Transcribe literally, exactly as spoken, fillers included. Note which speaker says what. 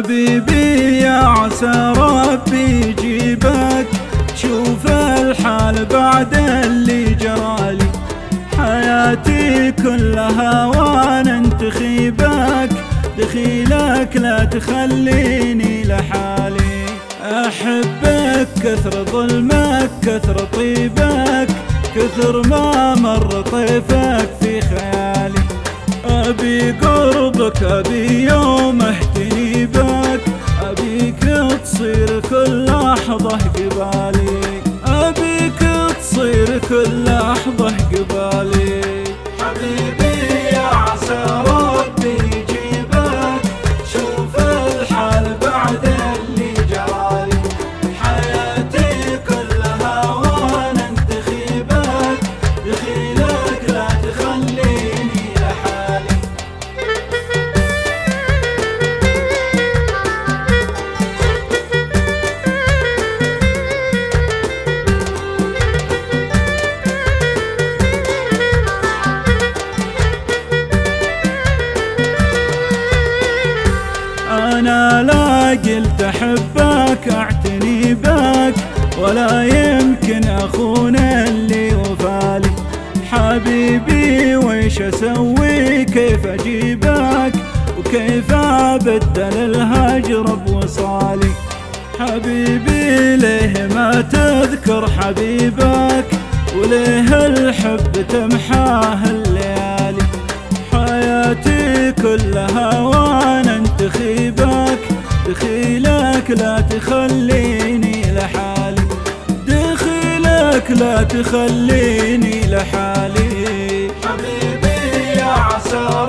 Speaker 1: حبيبي يا عسى ربي يجيبك، شوف الحال بعد اللي جرالي، حياتي كلها وانا انتخيبك، دخيلك لا تخليني لحالي. احبك كثر ظلمك كثر طيبك، كثر ما مر طيفك في خيالي، ابي قربك ابي يوم اهتني بك، ابيك تصير كل لحظة قبالي، ابيك تصير كل لحظة قبالي. حبيبي يا عسى ربي يجيبك، شوف الحال بعد اللي جرالي، حياتي كلها وانا انتخيبك، دخيلك لا تخليني لحالي. أنا لا قلت أحبك أعتني بك، ولا يمكن أخون اللي وفالي، حبيبي ويش أسوي كيف أجيبك، وكيف أبدل الهجر بوصالي، حبيبي ليه ما تذكر حبيبك، وليه الحب تمحاه الليالي، حياتي كلها وانا انتخيبك، دخيلك لا تخليني لحالي، دخيلك لا تخليني لحالي. حبيبي يا عسى